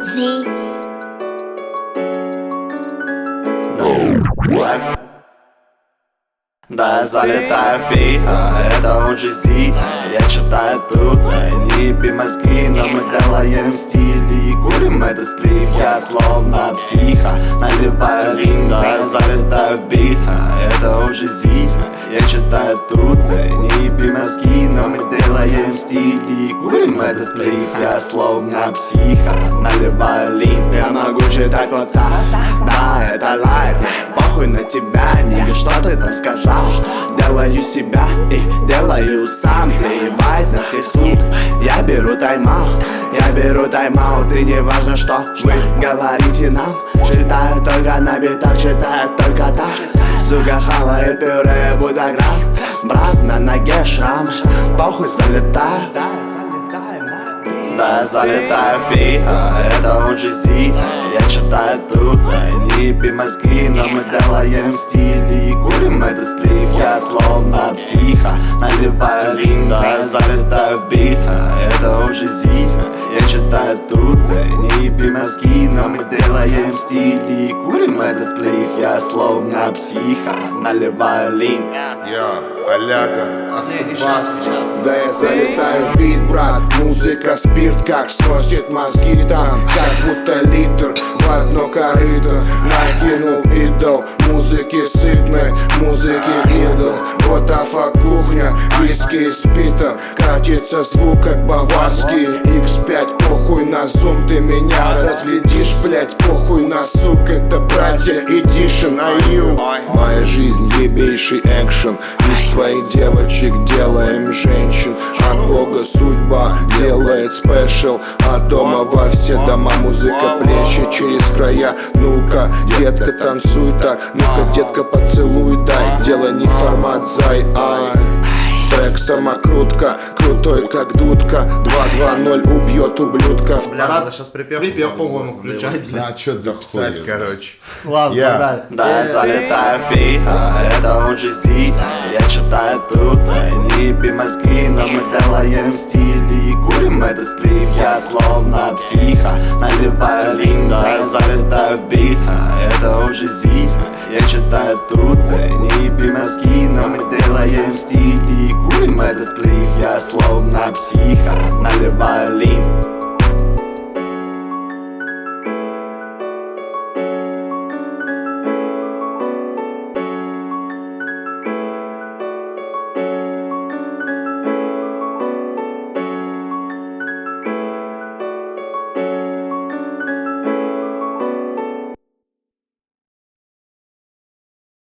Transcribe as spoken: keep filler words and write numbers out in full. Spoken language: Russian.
Зи. Да, я залетаю в бит, а это он же Зи. Я читаю тут, не еби мозги, но мы делаем стиль и курим этот сплив. Я словно психа, наливаю лин. Да, я залетаю в бит, а это он же Зи. Я читаю тут, не еби мозги, но мы делаем стиль и курим этот сплив. Я словно психа, наливаю лин. Я могу читать вот так, да, это лайф. Похуй на тебя, нига, что ты там сказал? Делаю себя и делаю сам. Ты ебать на всех сук. Я беру тайм-аут, я беру тайм-аут. И не важно, что вы говорите нам. Читаю только на битах, читаю только так. Сука хавает пюре, будограф. Брат, на ноге шрам. Похуй, залетаю. Да, я залетаю в бит, а это он же Зи. Я читаю тут, не еби мозги, но мы делаем стиль и курим этот сплив. Я словно психа, наливаю лин. Да, я залетаю в бит, а это он же Зи. Я читаю тут, не еби мозги, но мы делаем стиль и курим этот сплив. Я словно психа, наливаю лин. Я, Аляга, Ахтубас. Да я залетаю в бит, брат. Музыка, спирт, как сносит мозги там. Как будто литр в одно корыто накинул идол. Музыки сытной, музыки идол. Вот афа кухня, виски из пита. Катится звук как баварский икс пять. Похуй на зум, ты меня разглядишь, блять. Похуй на сук, это братья Эдишн, аю. Моя жизнь ебейший экшен. Из твоих девочек делаем женщин. От Бога судьба делает спешл. А дома во все дома музыка плещет через края. Ну-ка, детка, танцуй так. Ну-ка, детка, поцелуй, дай. Дело не формат, зай, ай. Трек самокрутка, крутой как дудка. Два два ноль убьет ублюдков. Бля, надо сейчас припев. Припев, по-моему, включать. Да, что записать, короче. Ладно, Я. да. Да, я залетаю в бит, а это он же Зи. Я читаю тут, не еби мозги, но мы делаем стиль и курим этот сплив. Я словно психа, наливаю лин. Да, я залетаю в бит, а это он же Зи. Я читаю тут, не еби мозги, но мы делаем стиль и курим этот сплив. Я словно психа, наливаю лин.